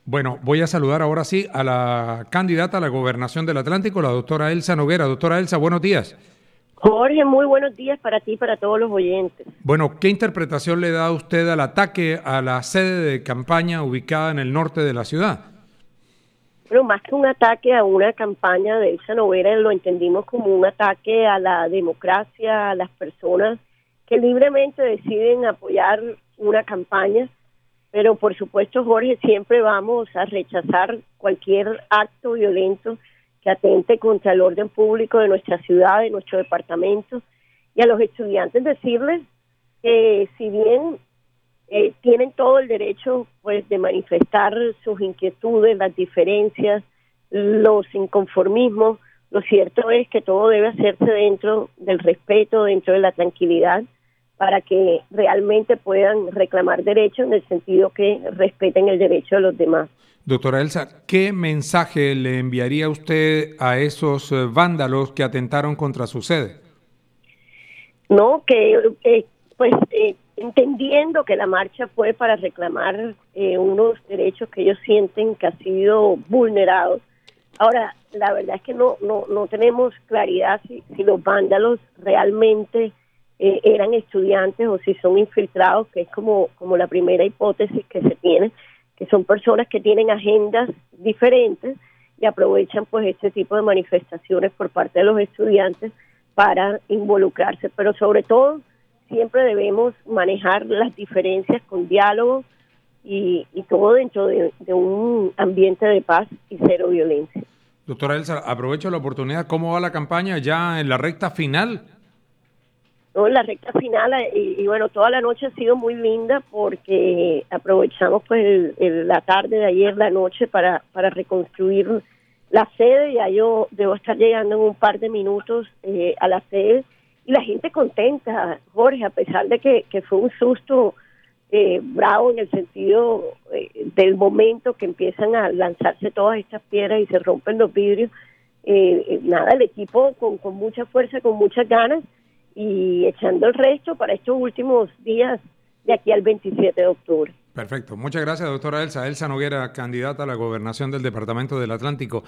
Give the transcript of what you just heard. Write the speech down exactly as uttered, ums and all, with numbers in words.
Bueno, voy a saludar ahora sí a la candidata a la gobernación del Atlántico, la doctora Elsa Noguera. Doctora Elsa, buenos días. Jorge, muy buenos días para ti y para todos los oyentes. Bueno, ¿qué interpretación le da usted al ataque a la sede de campaña ubicada en el norte de la ciudad? Bueno, más que un ataque a una campaña de Elsa Noguera, lo entendimos como un ataque a la democracia, a las personas que libremente deciden apoyar una campaña. Pero por supuesto, Jorge, siempre vamos a rechazar cualquier acto violento que atente contra el orden público de nuestra ciudad, de nuestro departamento, y a los estudiantes decirles que si bien eh, tienen todo el derecho pues de manifestar sus inquietudes, las diferencias, los inconformismos, lo cierto es que todo debe hacerse dentro del respeto, dentro de la tranquilidad, para que realmente puedan reclamar derechos en el sentido que respeten el derecho de los demás. Doctora Elsa, ¿qué mensaje le enviaría usted a esos eh, vándalos que atentaron contra su sede? No, que eh, pues eh, entendiendo que la marcha fue para reclamar eh, unos derechos que ellos sienten que han sido vulnerados. Ahora, la verdad es que no no no tenemos claridad si, si los vándalos realmente eh, eran estudiantes o si son infiltrados, que es como, como la primera hipótesis que se tiene, que son personas que tienen agendas diferentes y aprovechan pues este tipo de manifestaciones por parte de los estudiantes para involucrarse, pero sobre todo siempre debemos manejar las diferencias con diálogo y, y todo dentro de, de un ambiente de paz y cero violencia. Doctora Elsa, aprovecho la oportunidad. ¿Cómo va la campaña ya en la recta final? No, la recta final y, y bueno, toda la noche ha sido muy linda porque aprovechamos pues el, el, la tarde de ayer, la noche para, para reconstruir la sede. Ya yo debo estar llegando en un par de minutos eh, a la sede y la gente contenta, Jorge, a pesar de que, que fue un susto eh, bravo en el sentido eh, del momento que empiezan a lanzarse todas estas piedras y se rompen los vidrios. Eh, nada, el equipo con, con mucha fuerza, con muchas ganas, y echando el resto para estos últimos días de aquí al veintisiete de octubre. Perfecto. Muchas gracias, doctora Elsa. Elsa Noguera, candidata a la gobernación del Departamento del Atlántico.